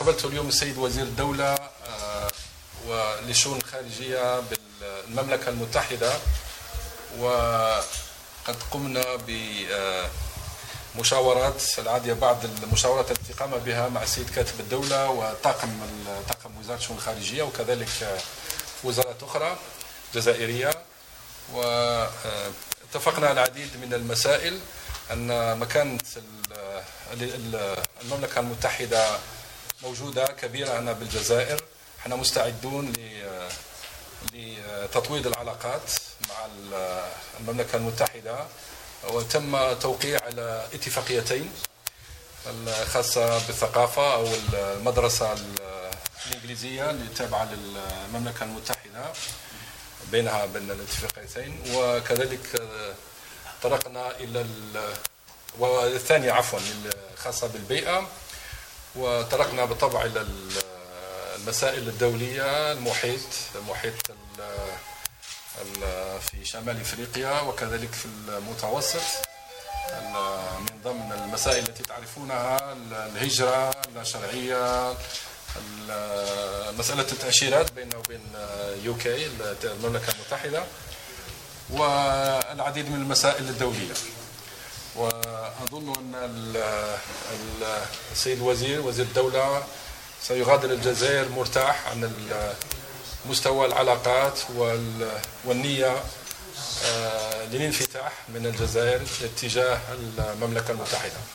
استقبلت اليوم السيد وزير الدولة وللشؤون الخارجية بالمملكة المتحدة، وقد قمنا بمشاورات العادية بعض المشاورات التي قام بها مع السيد كاتب الدولة وطاقم وزارة الشؤون الخارجية، وكذلك وزارات أخرى جزائرية، واتفقنا على العديد من المسائل. أن مكانة المملكة المتحدة موجودة كبيرة هنا بالجزائر. احنا مستعدون لتطوير العلاقات مع المملكة المتحدة، وتم توقيع على اتفاقيتين الخاصة بالثقافة أو المدرسة الإنجليزية اللي تابعة للمملكة المتحدة بين الاتفاقيتين، وكذلك طرقنا إلى والثانية عفوا الخاصة بالبيئة، وطرقنا بالطبع إلى المسائل الدولية، المحيط في شمال إفريقيا وكذلك في المتوسط، من ضمن المسائل التي تعرفونها الهجرة الشرعية، مسألة التأشيرات بيننا وبين UK المملكة المتحدة، والعديد من المسائل الدولية. وأظن أن السيد وزير الدولة سيغادر الجزائر مرتاح عن مستوى العلاقات والنية للانفتاح من الجزائر اتجاه المملكة المتحدة.